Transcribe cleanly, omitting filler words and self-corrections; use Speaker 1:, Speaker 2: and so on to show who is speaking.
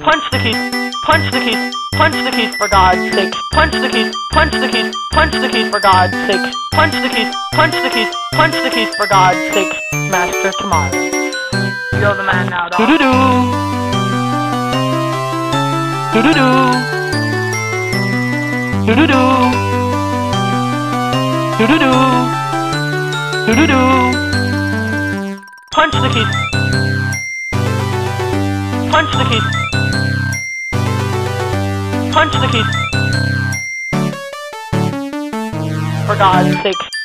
Speaker 1: Punch the keys. Punch the keys. Punch the keys for God's sake. Punch the keys. Punch the keys. Punch the keys for God's sake. Punch the keys. Punch the keys. Punch the keys for God's sake. Master Tomorrow. You're the man now, dog.
Speaker 2: Do-do-do. Do-do-do. Do-do-do. Do-do-do. Do-do-do.
Speaker 1: Punch the keys. Punch the keys. Punch the keys. For God's sake.